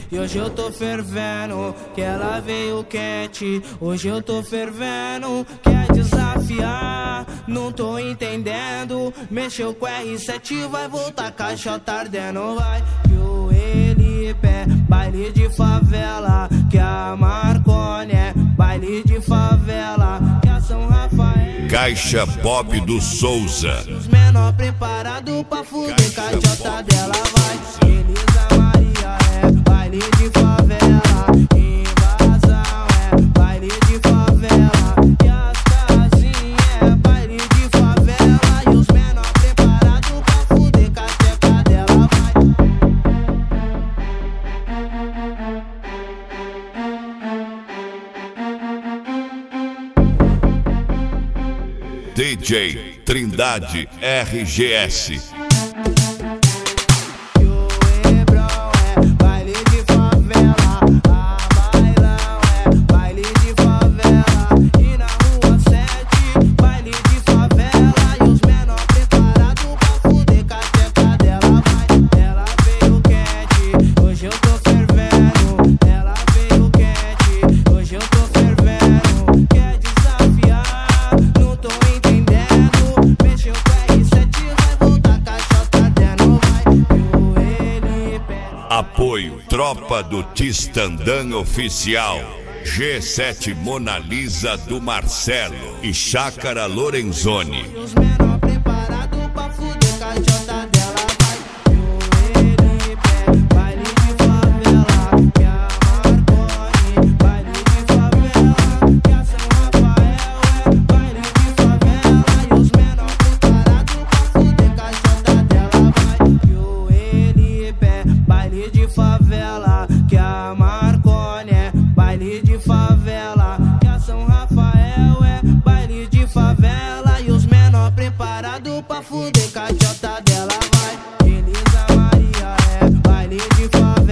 E hoje eu tô fervendo, que ela veio quente. Hoje eu tô fervendo, quer desafiar. Não tô entendendo, mexeu com R7, vai voltar caixota ardendo. Vai que o Elipe é baile de favela, que a Marconi é baile de favela, que a São Rafael Caixa Pop do Souza. os menor preparado pra fuder, caixota dela vai. Elisa Maria é baile de favela, invasão é baile de favela, e as casinhas é baile de favela, e os menor preparado pra fuder, caixota dela vai. DJ Trindade RGS. Apoio Tropa do Tistandã Oficial, G7 Mona Lisa do Marcelo e Chácara Lorenzoni. Os menor preparado pra fuder, caixota dela vai. O Elipe baile de favela, que a Marconi baile de favela, que a São Rafael é baile de favela, e os menor preparado pra fuder, caixota dela vai. O Elipe baile de favela, que a Marconi é baile de favela, que a São Rafael é baile de favela, e os menor preparado pra fuder, caixota dela vai. Elisa Maria é baile de favela.